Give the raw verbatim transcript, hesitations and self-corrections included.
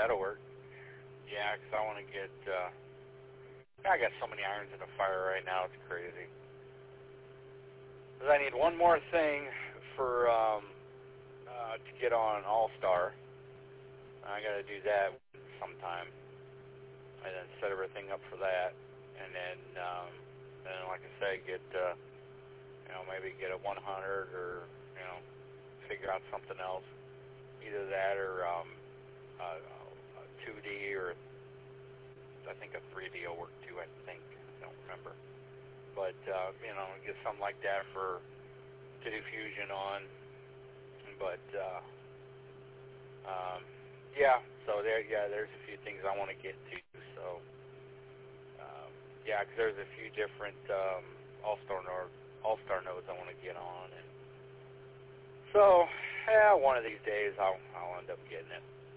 that'll work. Yeah, 'cause I want to get, uh, I got so many irons in the fire right now, it's crazy. 'Cause I need one more thing for, um, uh, to get on All-Star. I got to do that sometime. And then set everything up for that. And then, um, then like I say, get, uh, you know, maybe get a one hundred or, you know, figure out something else. Either that or, um, uh, a two D or I think a three D will work too, I think. I don't remember. But, uh, you know, get something like that for, to do fusion on. But, uh, um, yeah, so there, yeah, there's a few things I want to get to. So, um, yeah, because there's a few different um, All-Star node, All-Star nodes I want to get on. And so, yeah, one of these days I'll, I'll end up getting it.